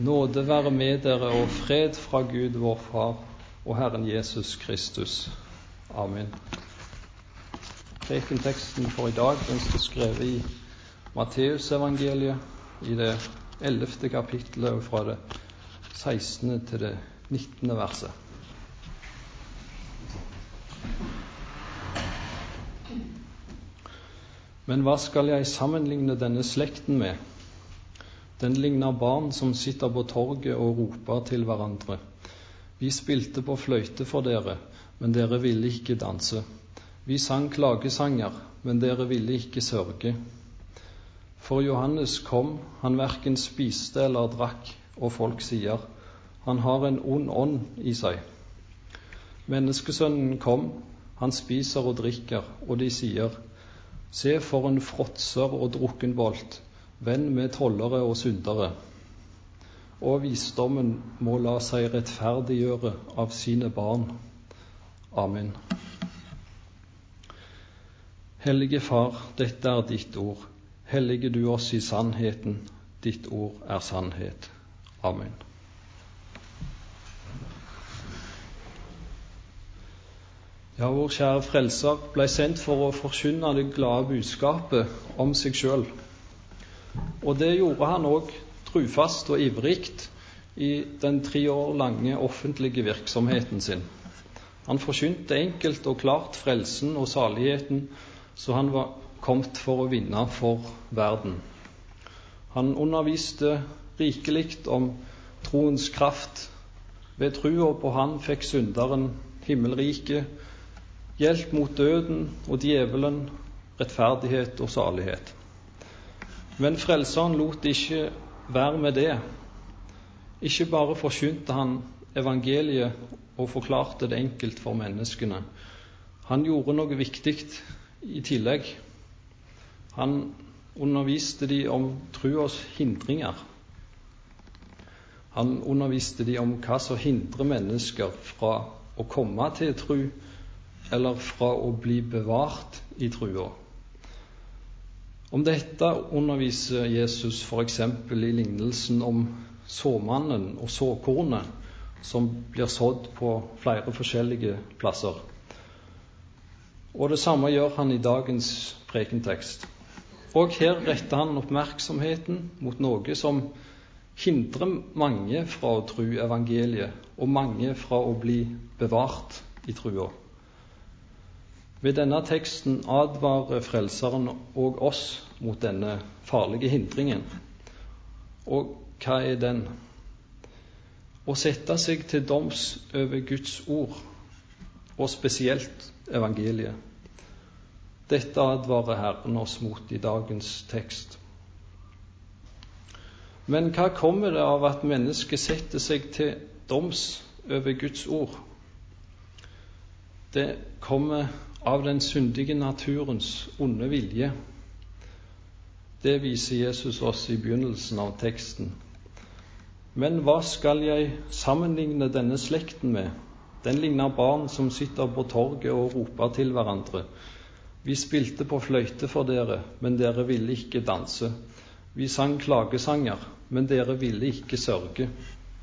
Nåde være med dere og fred fra Gud vår Far og Herren Jesus Kristus. Amen. Prekenteksten for i dag den står skrevet i Matteusevangeliet i det 11. kapittelet og fra det 16. til det 19. verset. Men hva skal jeg sammenligne denne slekten med? Den ligner barn som sitter på torget og roper til hverandre. Vi spilte på fløyte for dere, men dere ville ikke danse. Vi sang klagesanger, men dere ville ikke sørge. For Johannes kom, han hverken spiste eller drakk, og folk sier, han har en ond ånd i seg. Menneskesønnen kom, han spiser og drikker, og de sier, se for en fråtser og drukkenbolt, venn med tollere og syndere. Og visdommen må la seg rettferdiggjøre av sine barn. Amen. Hellige Far, dette er ditt ord. Hellige du oss i sannheten. Ditt ord er sannhet. Amen. Ja, vår kjære frelser ble sendt for å forkynne det glade budskapet om seg selv. Og det gjorde han også trufast og ivrig i den 3 år lange offentlige virksomheten sin. Han forkynte enkelt og klart frelsen og saligheten, så han var kommet for å vinne for verden. Han underviste rikelig om troens kraft. Ved trua på han fikk synderen himmelrike, hjelp mot døden og djevelen, rettferdighet og salighet. Men frelseren lot ikke være med det. Ikke bare forkynte han evangeliet og forklarte det enkelt for menneskene. Han gjorde noe viktig i tillegg. Han underviste de om troens hindringer. Han underviste de om hva som hindrer mennesker fra å komme til tro, eller fra å bli bevart i troa. Om dette underviser Jesus for eksempel i lignelsen om såmannen og såkornet som blir sådd på flere forskjellige plasser. Og det samme gjør han i dagens prekentekst. Og her retter han oppmerksomheten mot noe som hindrer mange fra å tro evangeliet, og mange fra å bli bevart i troa. Ved denne teksten advarer frelseren og oss mot denne farlige hindringen. Og hva er den? Å sette seg til doms over Guds ord, og spesielt evangeliet. Dette advarer Herren oss mot i dagens tekst. Men hva kommer det av at mennesket setter seg til doms over Guds ord? Det kommer av den syndige naturens onde vilje. Det viser Jesus oss i begynnelsen av teksten. Men hva skal jeg sammenligne denne slekten med? Den ligner barn som sitter på torget og roper til hverandre. Vi spilte på fløyte for dere, men dere ville ikke danse. Vi sang klagesanger, men dere ville ikke sørge.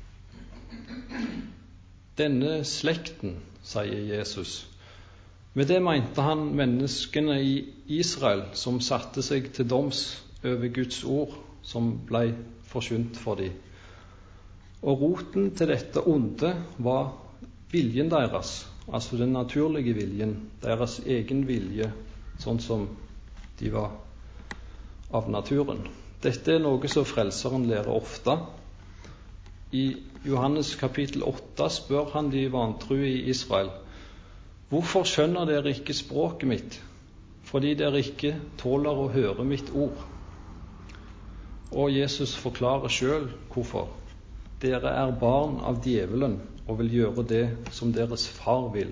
Denne slekten, sier Jesus. Med det mente han menneskene i Israel som satte seg til doms over Guds ord som ble forkynt for dem. Og roten til dette onde var viljen deres, altså den naturlige viljen, deres egen vilje, sånn som de var av naturen. Dette er noe som frelseren lærer ofte. I Johannes kapittel 8 spør han de vantro i Israel, hvorfor skjønner dere ikke språket mitt? Fordi dere ikke tåler å høre mitt ord. Og Jesus forklarer selv hvorfor. Dere er barn av djevelen og vil gjøre det som deres far vil.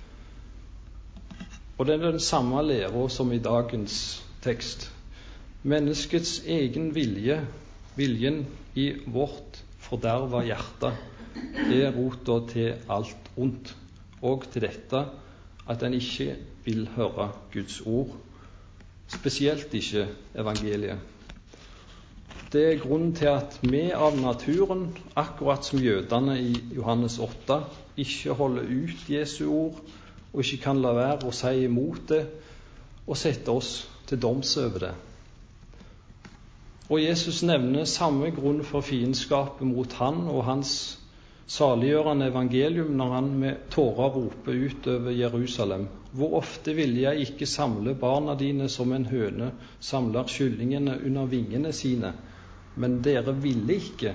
Og det er den samme læra som i dagens tekst. Menneskets egen vilje, viljen i vårt forderva hjerte, er rota til alt ondt. Og til dette at en ikke vil høre Guds ord, spesielt ikke evangeliet. Det er grunnen til at vi av naturen, akkurat som jødene i Johannes 8, ikke holder ut Jesu ord, og ikke kan la være å si imot det, og sette oss til doms over det. Og Jesus nevner samme grunn for fiendskapet mot han og hans saliggjørende evangelium når han med tårer roper ut over Jerusalem: Hvor ofte ville jeg ikke samle barna dine som en høne samler kyllingene under vingene sine, men dere ville ikke.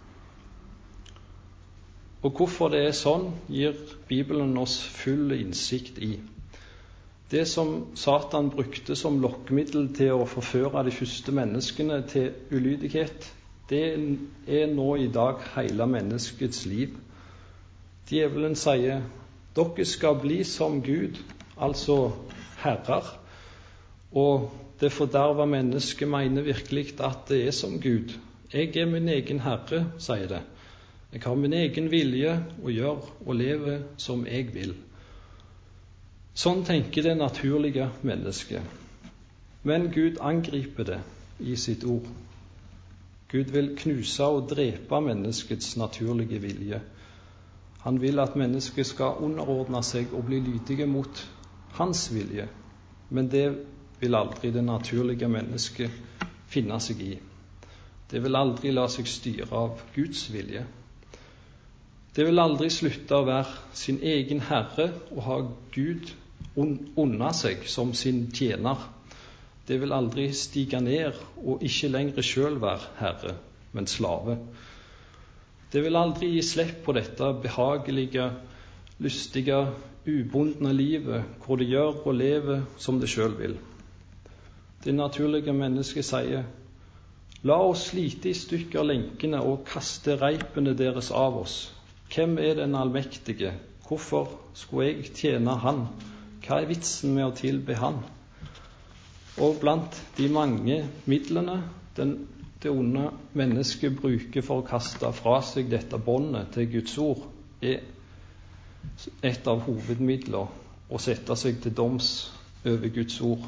Og hvorfor det er sånn, gir Bibelen oss full innsikt i. Det som Satan brukte som lokkemiddel til å forføre de første menneskene til ulydighet, det er nå i dag hele menneskets liv. Djevelen sier: dere skal bli som Gud, altså herrer. Og det forderva mennesket mener virkelig at det er som Gud. Jeg er min egen herre, sier det. Jeg har min egen vilje og gjør og lever som jeg vil. Sånn tenker det naturlige mennesket. Men Gud angriper det i sitt ord. Gud vil knuse og drepe menneskets naturlige vilje. Han vil at mennesket skal underordne seg og bli lydige mot hans vilje. Men det vil aldri det naturlige mennesket finne seg i. Det vil aldri la seg styre av Guds vilje. Det vil aldri slutte å være sin egen herre og ha Gud under seg som sin tjener. Det vil aldri stige ned og ikke lenger selv være herre, men slave. Det vil aldri gi slipp på dette behagelige, lystige, ubundne livet hvor det gjør og lever som det selv vil. Det naturlige mennesket sier: la oss slite i stykker lenkene og kaste reipene deres av oss. Hvem er den allmektige? Hvorfor skulle jeg tjene han? Hva er vitsen med å tilbe han? Og blant de mange midlene det onde mennesket bruker for å kaste fra seg dette båndet til Guds ord, er et av hovedmidler å sette seg til doms over Guds ord.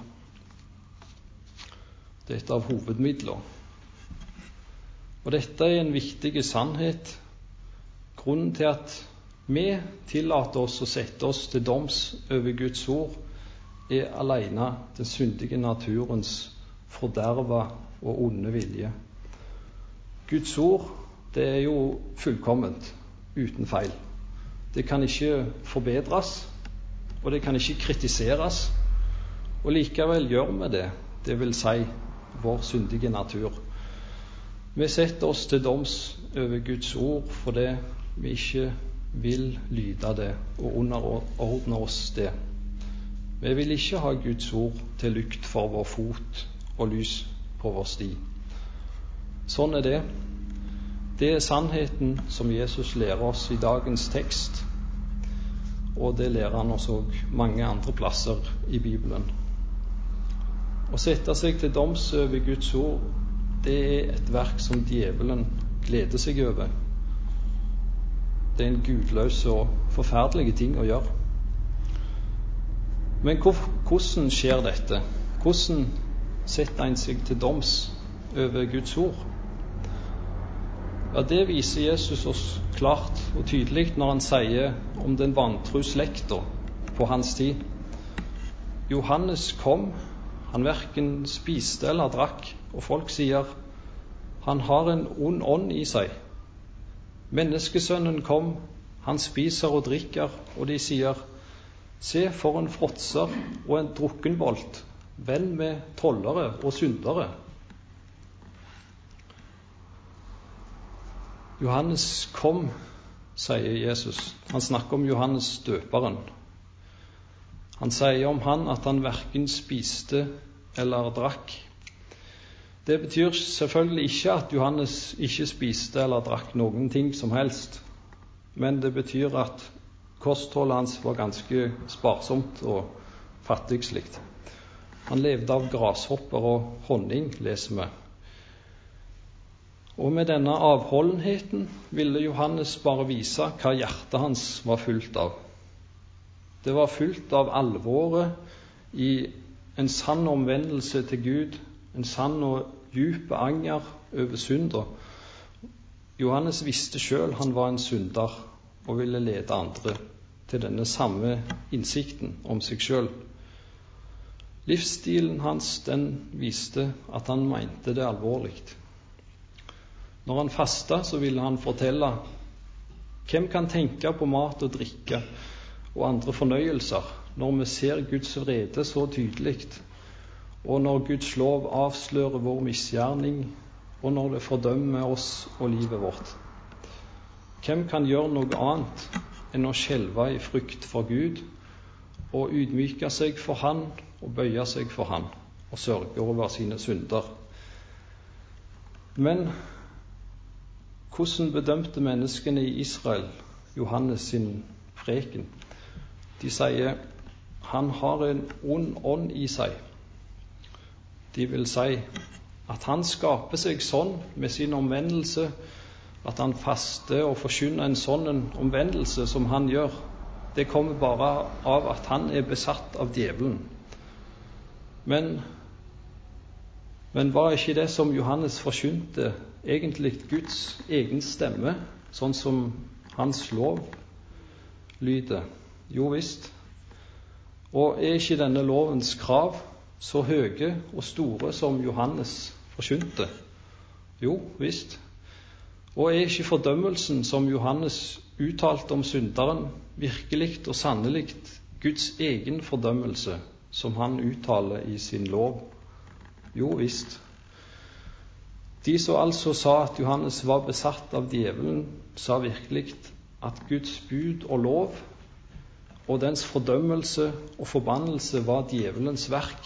Det er et av hovedmidler. Og dette er en viktig sannhet. Grunnen til at vi tillater oss å sette oss til doms over Guds ord, er alene den syndige naturens forderva og onde vilje. Guds ord, det er jo fullkomment, uten feil. Det kan ikke forbedres, og det kan ikke kritiseres, og likevel gjør vi det, det vil si vår syndige natur. Vi setter oss til doms over Guds ord fordi vi ikke vil lyde det og underordne oss det. Vi vil ikke ha Guds ord til lykt for vår fot og lys på vår sti. Sånn er det. Det er sannheten som Jesus lærer oss i dagens tekst, og det lærer han oss også mange andre plasser i Bibelen. Å sette seg til doms over Guds ord, det er et verk som djevelen gleder seg over. Det er en gudløs og forferdelig ting å gjøre. Men hvordan skjer dette? Hvordan setter en seg til doms over Guds ord? Ja, det viser Jesus oss klart og tydelig når han sier om den vantro slekta på hans tid. Johannes kom, han hverken spiste eller drakk, og folk sier han har en ond ånd i seg. Menneskesønnen kom, han spiser og drikker, og de sier: se for en fråtser og en drukkenbolt, venn med tollere og syndere. Johannes kom, sier Jesus. Han snakker om Johannes døperen. Han sier om han at han hverken spiste eller drakk. Det betyr selvfølgelig ikke at Johannes ikke spiste eller drakk noen ting som helst, men det betyr at kostholdet hans var ganske sparsomt og fattigslikt. Han levde av grashopper og honning, leser vi. Og med denne avholdenheten ville Johannes bare vise hva hjertet hans var fullt av. Det var fullt av alvoret i en sann omvendelse til Gud, en sann og djup anger over synder. Johannes visste selv han var en synder og ville lede andre til denne samme innsikten om seg selv. Livsstilen hans, den viste at han mente det alvorlig. Når han fastet, så ville han fortelle: hvem kan tenke på mat og drikke og andre fornøyelser når vi ser Guds vrede så tydelig, og når Guds lov avslører vår misgjerning, og når det fordømmer oss og livet vårt? Hvem kan gjøre noe annet enn å skjelve i frykt for Gud og ydmyke seg for Han og bøye seg for Han og sørge over sine synder? Men hvordan bedømte menneskene i Israel Johannes sin preken? De sier han har en ond ånd i seg. De vil si at han skaper seg sånn med sin omvendelse, at han faster og forkynner en sånn omvendelse som han gjør. Det kommer bare av at han er besatt av djevelen. Men var ikke det som Johannes forkynte egentlig Guds egen stemme, sånn som hans lov lyder? Jo visst. Og er ikke denne lovens krav så høye og store som Johannes forkynte? Jo visst. Og er ikke fordømmelsen som Johannes uttalte om synderen virkelig og sannelig Guds egen fordømmelse som han uttaler i sin lov? Jo visst. De som altså sa at Johannes var besatt av djevelen, sa virkelig at Guds bud og lov og dens fordømmelse og forbannelse var djevelens verk.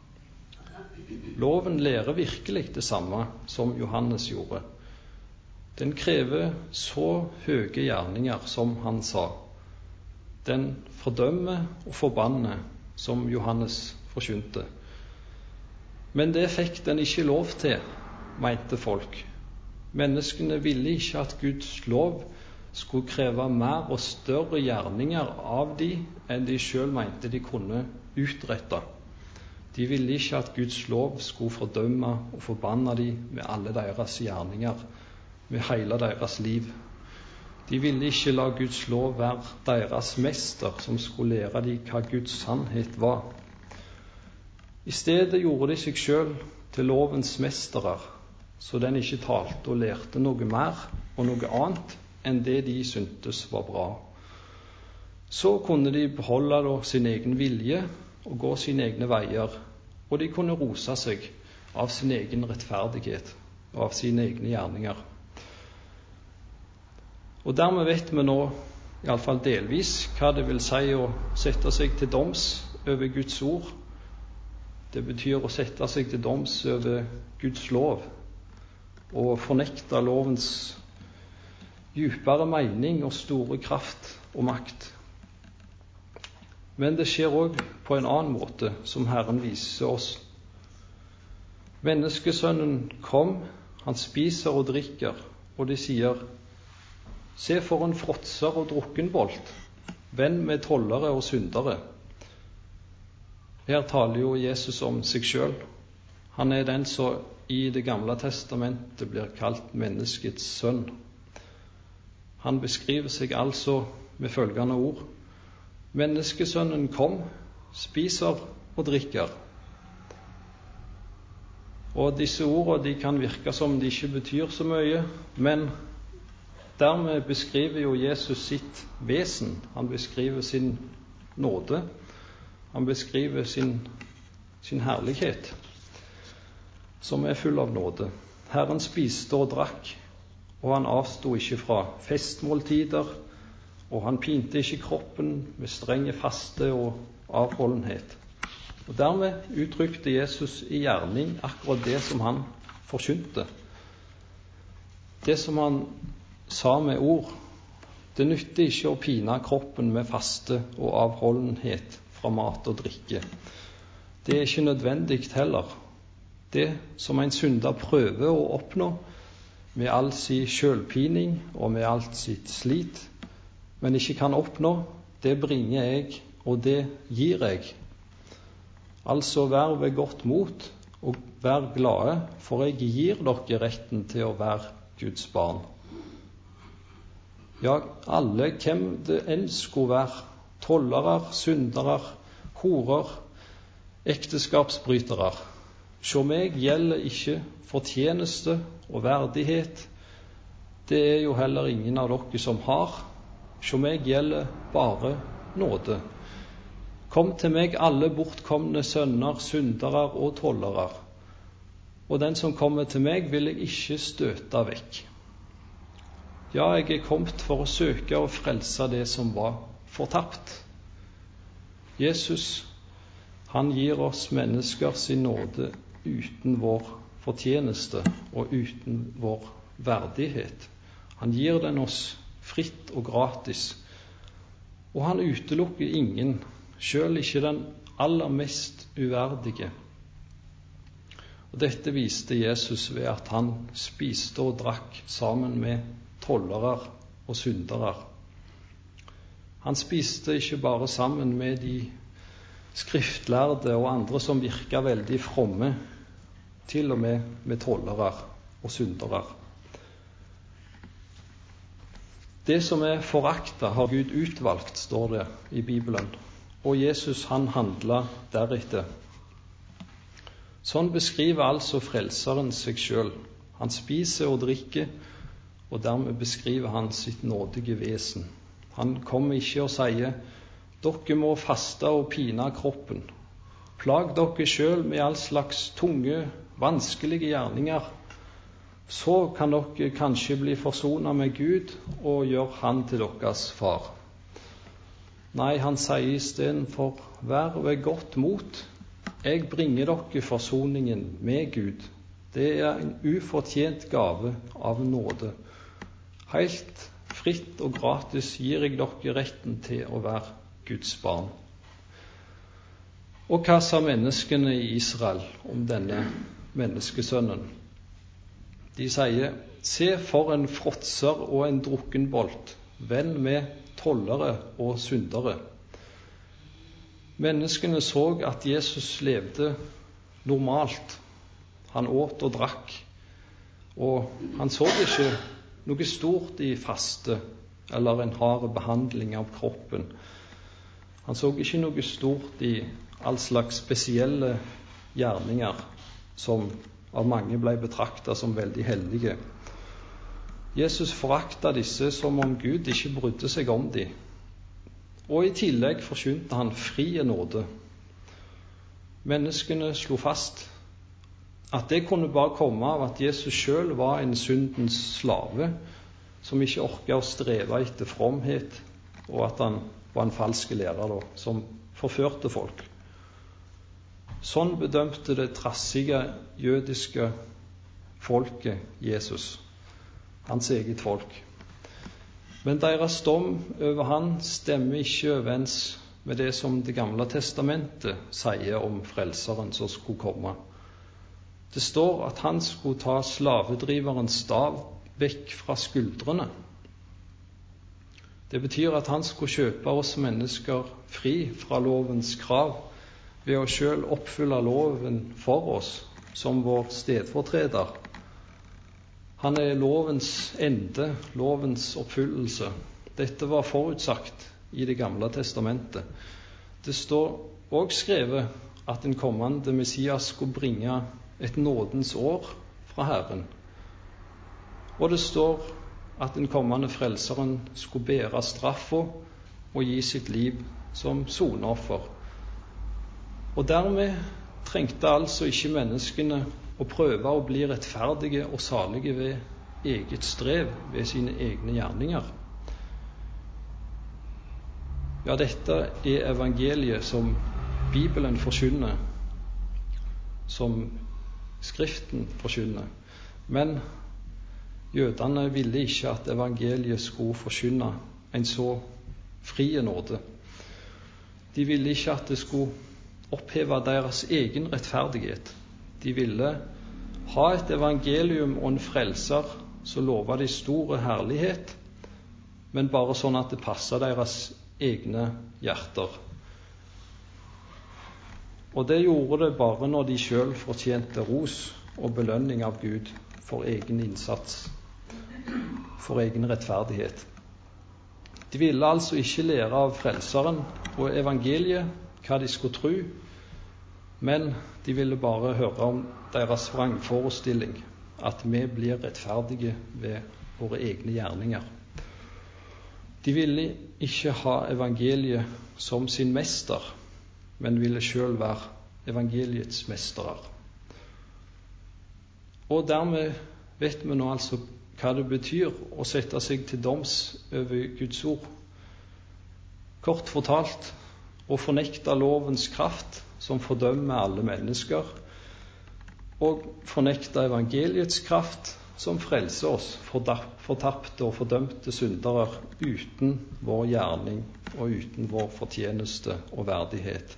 Loven lærer virkelig det samme som Johannes gjorde. Den krever så høye gjerninger som han sa. Den fordømmer og forbanner som Johannes forkynte. Men det fikk den ikke lov til, mente folk. Menneskene ville ikke at Guds lov skulle kreve mer og større gjerninger av de enn de selv mente de kunne utrette. De ville ikke at Guds lov skulle fordømme og forbanne de med alle deres gjerninger, med hele deres liv. De ville ikke la Guds lov være deres mester som skulle lære de hva Guds sannhet var. I stedet gjorde de seg selv til lovens mestere, så den ikke talte og lærte noe mer og noe annet enn det de syntes var bra. Så kunne de beholde sin egen vilje og gå sine egne veier, og de kunne rose seg av sin egen rettferdighet og av sine egne gjerninger. Og dermed vet vi nå, i alle fall delvis, hva det vil si å sette seg til doms over Guds ord. Det betyr å sette seg til doms over Guds lov og fornekte lovens djupere mening og store kraft og makt. Men det skjer også på en annen måte, som Herren viser oss. Menneskesønnen kom, han spiser og drikker, og de sier: se for en fråtser og drukkenbolt, venn med tollere og syndere. Her taler jo Jesus om seg selv. Han er den som i Det gamle testamentet blir kalt menneskets sønn. Han beskriver seg altså med følgende ord: menneskesønnen kom, spiser og drikker. Og disse ordene de kan virke som de ikke betyr så mye, men dermed beskriver jo Jesus sitt vesen. Han beskriver sin nåde. Han beskriver sin herlighet, som er full av nåde. Herren spiste og drakk, og han avstod ikke fra festmåltider, og han pinte ikke kroppen med strenge faste og avholdenhet. Og dermed uttrykte Jesus i gjerning akkurat det som han forkynte. Det som han sa med ord. Det nytter ikke å pine kroppen med faste og avholdenhet fra mat og drikke. Det er ikke nødvendig heller. Det som en synder prøver å oppnå med all sin selvpining og med alt sitt slit, men ikke kan oppnå, det bringer jeg, og det gir jeg. Altså vær ved godt mot og vær glade, for jeg gir dere retten til å være Guds barn. Ja, alle, hvem det enn skulle være, tollere, syndere, horer, ekteskapsbrytere. Sjå meg gjelder ikke fortjeneste og verdighet, det er jo heller ingen av dere som har. Sjå meg gjelder bare nåde. Kom til meg alle bortkomne sønner, syndere og tollere, og den som kommer til meg vil jeg ikke støte vekk. Ja, jeg er kommet for å søke og frelse det som var fortapt. Jesus, han gir oss mennesker sin nåde uten vår fortjeneste og uten vår verdighet. Han gir den oss fritt og gratis, og han utelukker ingen, selv ikke den aller mest uverdige. Og dette viste Jesus ved at han spiste og drakk sammen med tollere og syndere. Han spiste ikke bare sammen med de skriftlærde og andre som virket veldig fromme, til og med tollere og syndere. Det som er foraktet, har Gud utvalgt, står det i Bibelen, og Jesus han handlet deretter. Sånn beskriver altså frelseren seg selv. Han spiser og drikker, og dermed beskriver han sitt nådige vesen. Han kommer ikke og sier, dere må faste og pine kroppen. Plag dere selv med all slags tunge, vanskelige gjerninger. Så kan dere kanskje bli forsonet med Gud og gjøre han til deres far. Nei, han sier i stedet for, vær ved godt mot. Jeg bringer dere forsoningen med Gud. Det er en ufortjent gave av nåde. Helt fritt og gratis gir jeg dere retten til å være Guds barn. Og hva sa menneskene i Israel om denne menneskesønnen? De sier, se for en fråtser og en drukkenbolt, venn med tollere og syndere. Menneskene så at Jesus levde normalt. Han åt og drakk, og han så ikke noe stort i faste eller en hard behandling av kroppen. Han så ikke noe stort i all slags spesielle gjerninger som av mange ble betraktet som veldig hellige. Jesus foraktet disse som om Gud ikke brydde seg om dem. Og i tillegg forkynte han frie nåde. Menneskene slo fast at det kunne bare komme av at Jesus selv var en syndens slave, som ikke orket å streve etter fromhet, og at han var en falsk lærer som forførte folk. Sånn bedømte det trassige jødiske folket Jesus, hans eget folk. Men deres dom over han stemmer ikke overens med det som Det gamle testamentet sier om frelseren som skulle komme. Det står at han skulle ta slavedriverens stav vekk fra skuldrene. Det betyr at han skulle kjøpe oss mennesker fri fra lovens krav ved å selv oppfylle loven for oss som vår stedfortreder. Han er lovens ende, lovens oppfyllelse. Dette var forutsagt i Det gamle testamentet. Det står også skrevet at den kommende Messias skulle bringe et nådens år fra Herren. Og det står at den kommende frelseren skulle bære straffa og gi sitt liv som soneoffer. Og dermed trengte altså ikke menneskene å prøve å bli rettferdige og salige ved eget strev, ved sine egne gjerninger. Ja, dette er evangeliet som Bibelen forkynner, som Skriften forkynner. Men jødene ville ikke at evangeliet skulle forkynne en så frie nåde. De ville ikke at det skulle oppheve deres egen rettferdighet. De ville ha et evangelium og en frelser som lover de store herlighet, men bare sånn at det passer deres egne hjerter. Og det gjorde det bare når de selv fortjente ros og belønning av Gud for egen innsats, for egen rettferdighet. De ville altså ikke lære av Frelseren og evangeliet hva de skulle tro, men de ville bare høre om deres vrangforestilling, at vi blir rettferdige ved våre egne gjerninger. De ville ikke ha evangeliet som sin mester, men ville selv være evangeliets mestere. Og dermed vet vi nå altså hva det betyr å sette seg til doms over Guds ord. Kort fortalt, å fornekte lovens kraft som fordømmer alle mennesker, og fornekte evangeliets kraft som frelser oss fortapte og fordømte syndere uten vår gjerning og uten vår fortjeneste og verdighet.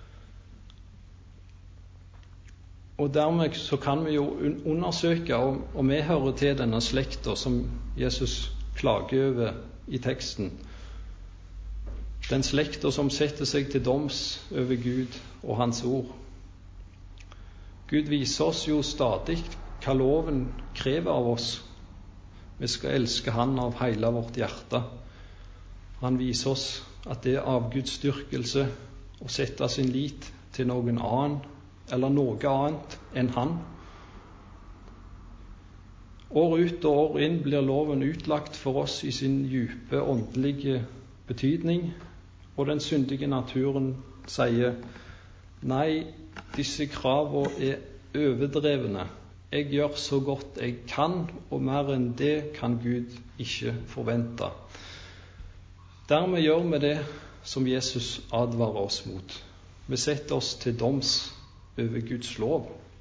Og dermed så kan vi jo undersøke om vi hører til denne slekta som Jesus klager over i teksten. Den slekta som setter seg til doms over Gud og hans ord. Gud viser oss jo stadig hva loven krever av oss. Vi skal elske Han av hele vårt hjerte. Han viser oss at det er avgudsdyrkelse å sette sin lit til noen annen eller noe annet enn Han. År ut og år inn blir loven utlagt for oss i sin dype åndelige betydning, og den syndige naturen sier: nei, disse kravene er overdrevne. Jeg gjør så godt jeg kan, og mer enn det kan Gud ikke forvente. Dermed gjør vi det som Jesus advarer oss mot. Vi setter oss til doms over Guds lov.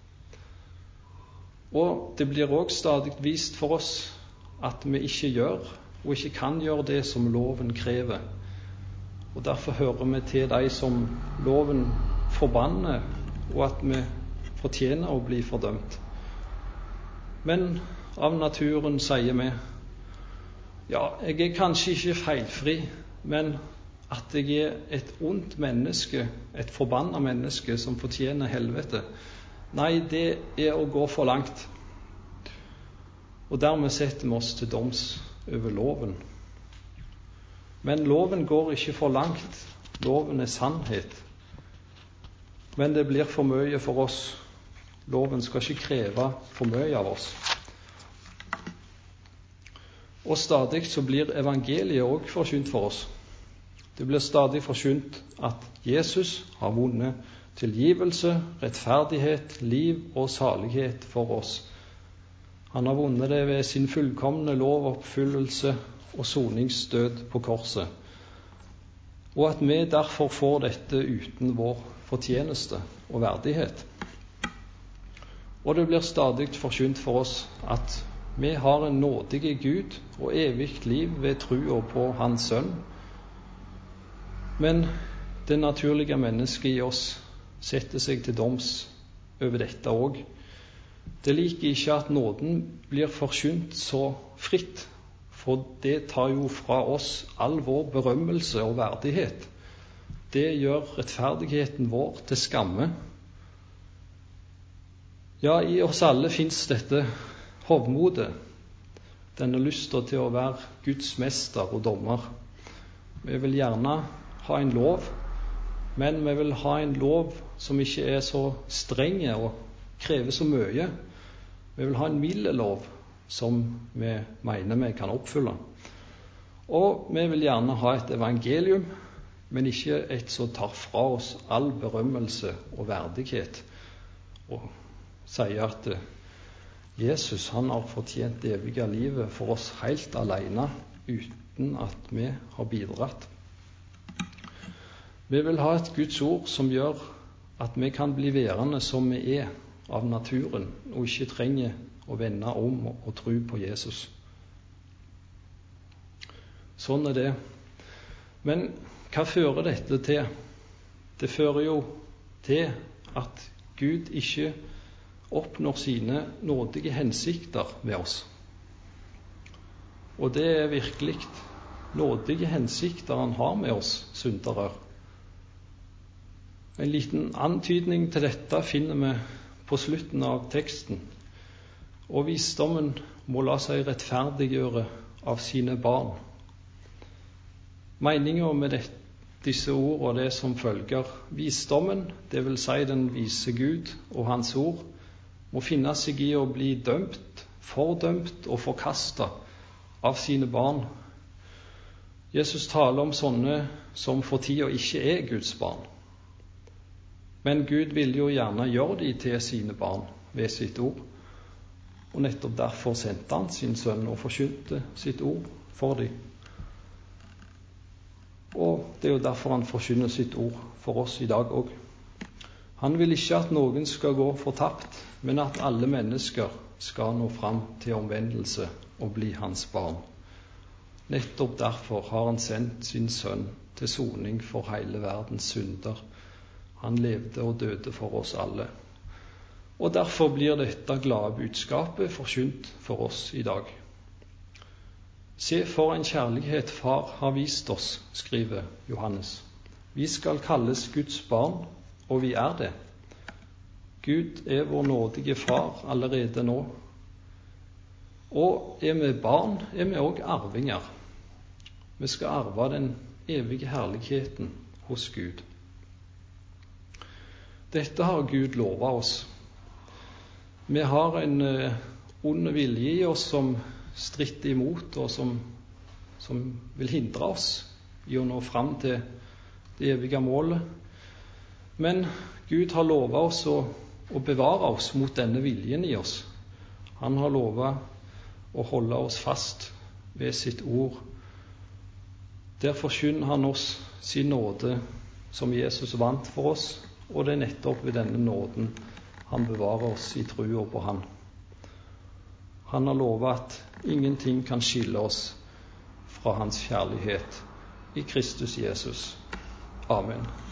Og det blir også stadig vist for oss at vi ikke gjør og ikke kan gjøre det som loven krever. Og derfor hører vi til de som loven forbanner, og at vi fortjener å bli fordømt. Men av naturen sier vi: ja, jeg er kanskje ikke feilfri, men at jeg er et ondt menneske, et forbannet menneske som fortjener helvete, nei, det er å gå for langt. Og dermed setter vi oss til doms over loven. Men loven går ikke for langt. Loven er sannhet. Men det blir for mye for oss. Loven skal ikke kreve for mye av oss. Og stadig så blir evangeliet også forkynt for oss. Det blir stadig forkynt at Jesus har vunnet tilgivelse, rettferdighet, liv og salighet for oss. Han har vunnet det ved sin fullkomne lovoppfyllelse og soningsdød på korset. Og at vi derfor får dette uten vår fortjeneste og verdighet. Og det blir stadig forkynt for oss at vi har en nådige Gud og evigt liv ved trua på Hans Sønn. Men det naturlige mennesket i oss setter seg til doms over dette òg. Det liker ikke at nåden blir forkynt så fritt, for det tar jo fra oss all vår berømmelse og verdighet. Det gjør rettferdigheten vår til skamme. Ja, i oss alle finnes dette hovmodet, denne lysten til å være Guds mester og dommer. Vi vil gjerne ha en lov, men vi vil ha en lov som ikke er så strenge og krever så mye. Vi vil ha en mild lov som vi mener vi kan oppfylle. Og vi vil gjerne ha et evangelium, men ikke et som tar fra oss all berømmelse og verdighet, og sier at Jesus, han har fortjent det evige livet for oss helt alene, uten at vi har bidratt. Vi vil ha et Guds ord som gjør at vi kan bli værende som vi er av naturen, og ikke trenger å vende om og tro på Jesus. Sånn er det. Men hva fører dette til? Det fører jo til at Gud ikke oppnår sine nådige hensikter med oss. Og det er virkelig nådige hensikter han har med oss syndere. En liten antydning til dette finner vi på slutten av teksten. Og visdommen må la seg rettferdiggjøre av sine barn. Meningen med disse ord og det som følger: visdommen, det vil si den vise Gud og hans ord, må finne seg i å bli dømt, fordømt og forkastet av sine barn. Jesus taler om sånne som for tida ikke er Guds barn. Men Gud vil jo gjerne gjøre de til sine barn ved sitt ord. Og nettopp derfor sendte han sin sønn og forkynte sitt ord for dem. Og det er jo derfor han forkynner sitt ord for oss i dag også. Han vil ikke at noen skal gå fortapt, men at alle mennesker skal nå fram til omvendelse og bli hans barn. Nettopp derfor har han sendt sin sønn til soning for hele verdens synder. Han levde og døde for oss alle. Og derfor blir dette glade budskapet forkynt for oss i dag. Se for en kjærlighet Far har vist oss, skriver Johannes. Vi skal kalles Guds barn, og vi er det. Gud er vår nådige Far allerede nå. Og er vi barn, er vi også arvinger. Vi skal arve den evige herligheten hos Gud. Dette har Gud lovet oss. Vi har en ond vilje i oss som stritter imot, og som vil hindre oss i å nå fram til det evige målet. Men Gud har lovet oss å bevare oss mot denne viljen i oss. Han har lovet å holde oss fast ved sitt ord. Der forkynner han oss sin nåde som Jesus vant for oss, og det er nettopp ved denne nåden han bevarer oss i trua på han. Han har lovet at ingenting kan skille oss fra hans kjærlighet i Kristus Jesus. Amen.